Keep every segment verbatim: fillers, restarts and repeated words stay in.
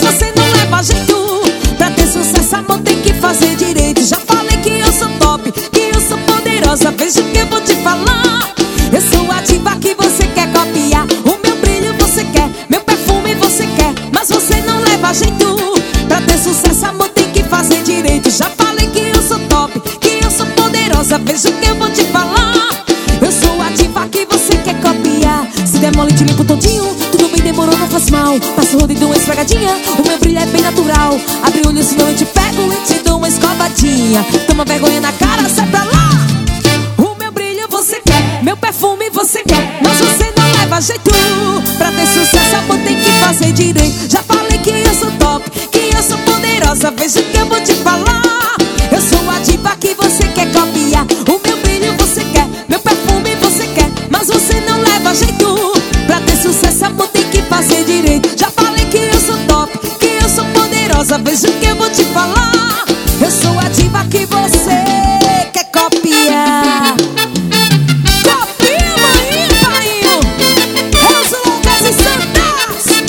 você não leva jeito. Pra ter sucesso, amor, tem que fazer direito. Já falei que eu sou top, que eu sou poderosa. Veja o que eu vou te falar. Eu sou a diva que você quer copiar. O meu brilho você quer, meu perfume você quer, mas você não leva jeito. Pra ter sucesso, amor, tem que fazer direito. Já falei que eu sou top, que eu sou poderosa. Veja o que eu vou te falar. Eu sou a diva que você quer copiar. Se der mole, te limpo todinho. Tudo bem, demorou, não faz mal. Passa o rodo e dou uma esfregadinha. O meu brilho é bem natural. Abre o olho, senão eu te pego e te dou uma escovadinha. Toma vergonha na cara, sai pra lá. O meu brilho você quer, meu perfume você quer, mas você não leva jeito. Pra ter sucesso, amor, tem que fazer direito. Já falei que eu sou top, que eu sou poderosa. Veja o que eu vou te falar. Eu sou a diva que você quer copiar. O meu brilho você quer, meu perfume você quer, mas você não leva jeito. Pra ter sucesso, amor, tem que fazer direito. Já falei que eu sou top, que eu sou poderosa. Veja o que eu vou te falar. Eu sou a diva que você quer copiar. Copia, mãe, painho. Reus, Lucas e Santas.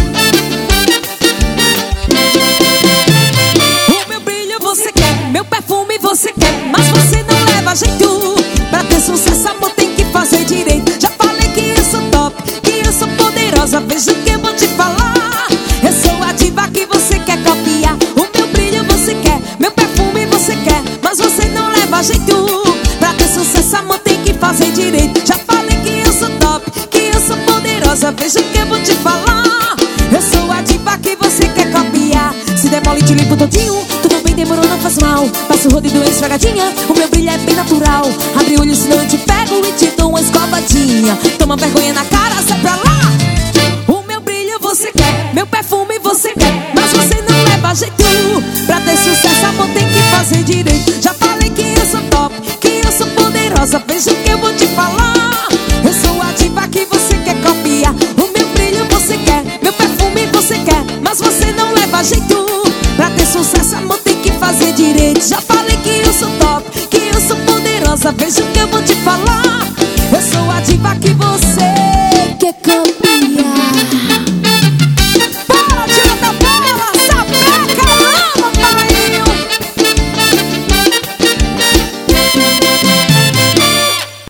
O meu brilho você quer, meu perfume você quer, mas você não leva jeito. Pra ter sucesso, amor, tem que fazer direito. Já falei que eu sou top, que eu sou poderosa. Veja o que eu vou te falar. Eu sou a diva que você quer copiar. O meu brilho você quer, meu perfume você quer, mas você não leva jeito. Pra ter sucesso, amor, tem que fazer direito. Já falei que eu sou top, que eu sou poderosa. Veja o que eu vou te falar. Eu sou a diva que você quer copiar. Se der mole, te limpo todinho. Tudo bem, demorou, não faz mal. Passa o rodo e dou uma esfregadinha. O meu brilho é bem natural. Abre o olho, senão eu te pego e te dou uma escovadinha. Toma vergonha na cara, sai pra lá. O meu brilho você quer, meu perfume você quer, mas você não leva jeito. Pra ter sucesso, amor, tem que fazer direito. Já falei que eu sou top, que eu sou poderosa. Veja o que eu vou te falar. Eu sou a diva que você quer copiar. O meu brilho você quer, meu perfume você quer, mas você não leva jeito. Pra ter sucesso, amor, tem que fazer direito. Já falei que eu sou top, que eu sou poderosa. Veja o que eu vou te falar. Eu sou a diva que você quer copiar.